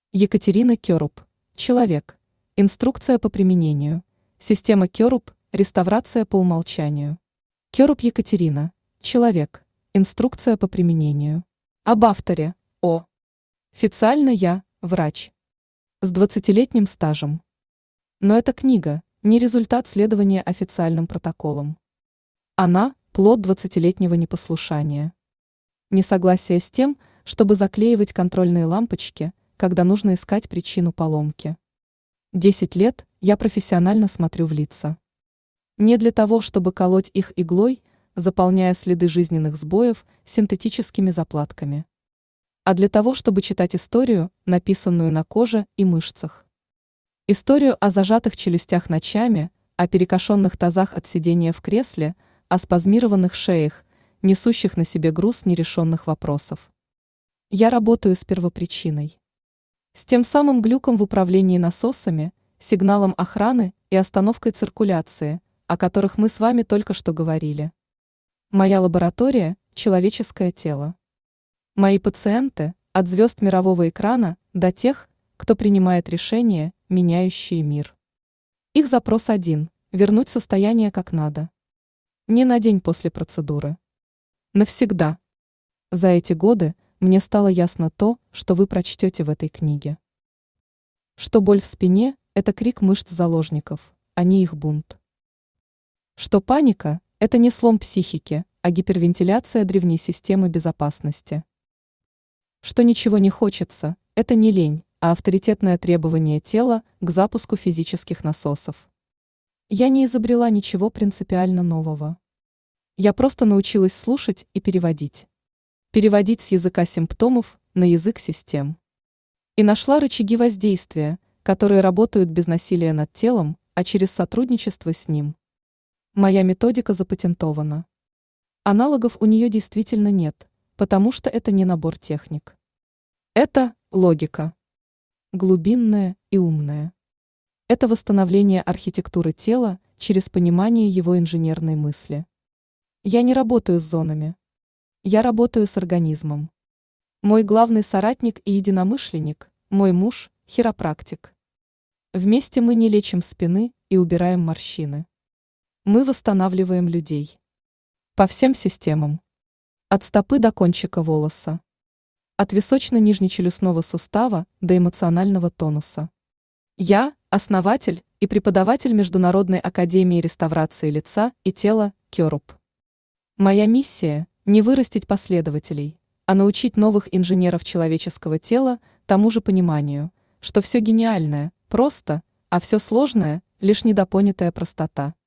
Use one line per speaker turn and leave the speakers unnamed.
Екатерина Кёруб. Человек. Инструкция по применению. Система Кёруб. Реставрация по умолчанию. Кёруб Екатерина. Человек. Инструкция по применению. Об авторе. О. Официально я – врач. С 20-летним стажем. Но эта книга – не результат следования официальным протоколам. Она – плод 20-летнего непослушания. Несогласие с тем, чтобы заклеивать контрольные лампочки, когда нужно искать причину поломки. 10 лет я профессионально смотрю в лица. Не для того, чтобы колоть их иглой, заполняя следы жизненных сбоев синтетическими заплатками, а для того, чтобы читать историю, написанную на коже и мышцах. Историю о зажатых челюстях ночами, о перекошенных тазах от сидения в кресле, о спазмированных шеях, несущих на себе груз нерешенных вопросов. Я работаю с первопричиной. С тем самым глюком в управлении насосами, сигналом охраны и остановкой циркуляции, о которых мы с вами только что говорили. Моя лаборатория – человеческое тело. Мои пациенты – от звезд мирового экрана до тех, кто принимает решения, меняющие мир. Их запрос один – вернуть состояние как надо. Не на день после процедуры. Навсегда. За эти годы мне стало ясно то, что вы прочтете в этой книге. Что боль в спине – это крик мышц заложников, а не их бунт. Что паника – это не слом психики, а гипервентиляция древней системы безопасности. Что ничего не хочется – это не лень, а авторитетное требование тела к запуску физических насосов. Я не изобрела ничего принципиально нового. Я просто научилась слушать и переводить. Переводить с языка симптомов на язык систем. И нашла рычаги воздействия, которые работают без насилия над телом, а через сотрудничество с ним. Моя методика запатентована. Аналогов у нее действительно нет, потому что это не набор техник. Это логика. Глубинная и умная. Это восстановление архитектуры тела через понимание его инженерной мысли. Я не работаю с зонами. Я работаю с организмом. Мой главный соратник и единомышленник, мой муж, хиропрактик. Вместе мы не лечим спины и убираем морщины. Мы восстанавливаем людей. По всем системам. От стопы до кончика волоса. От височно-нижнечелюстного сустава до эмоционального тонуса. Я – основатель и преподаватель Международной академии реставрации лица и тела Кёруб. Моя миссия – не вырастить последователей, а научить новых инженеров человеческого тела тому же пониманию, что все гениальное – просто, а все сложное – лишь недопонятая простота.